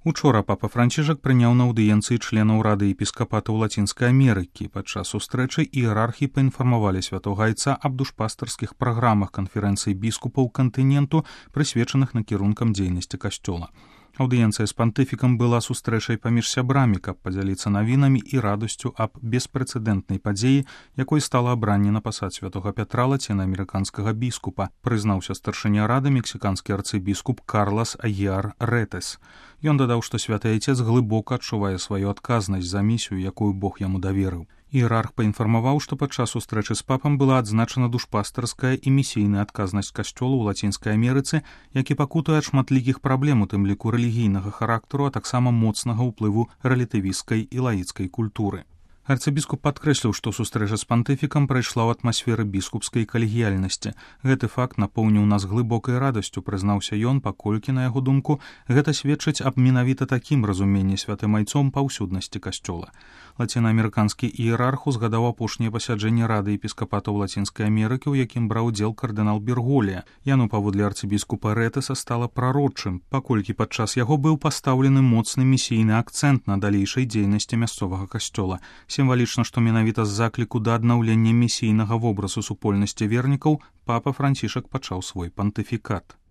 Учора папа Францішак прыняў на аўдыенцыі членаў Рады епіскапатаў Лацінскай Амерыкі. Падчас сустрэчы іерархі паінфармавалі святога айца аб душпастарскіх праграмах канферэнцыі біскупаў кантыненту, прысвечаных накірункам дзейнасці касцёла. Аўдыенцыя з пантыфікам была сустрэчай паміж сябрамі, каб падзяліцца навінамі і радасцю аб беспрэцэдэнтнай падзеі, якой стала абранне на пасад святога Пятра лацінаамерыканскага біскупа, прызнаўся старшыня рады мексіканскі арцыбіскуп Карлас Агіяр Рэтес. Ён дадаў, што святы айцец глыбока адчувае сваю адказнасць за місію, якую Бог яму даверыў. Іерарх паінфармаваў, што падчас сустрэчы з папам была адзначана душпастарская і місійная адказнасць касцёла ў Лацінскай Амерыцы, які пакутуе ад шматлікіх праблем, у тым ліку рэлігійнага характару, а таксама моцнага ўплыву рэлятывісцкай і лаіцкай культуры. Арцыбіскуп падкрэсліў, што сустрэча з пантыфікам прайшла ў атмасферы біскупскай калегіяльнасці. Гэты факт напоўніў нас глыбокай радасцю, прызнаўся ён, паколькі, на яго думку, гэта сведчыць аб менавіта такім разуменні святым айцом паўсюднасці касцёла. Лацінаамерыканскі іерарх узгадаў апошняе пасяджэнне Рады епіскапатаў Лацінскай Амерыкі, у якім браў удзел кардынал Берголія. Яно, паводле арцыбіскупа Рэтеса, стала прарочым, паколькі падчас яго быў пастаўлены моцны місійны акцэнт на далейшай дзейнасці мясцовага касцёла. Сімвалічна, што менавіта з закліку да аднаўлення місійнага вобразу супольнасці вернікаў папа Францішак пачаў свой пантыфікат.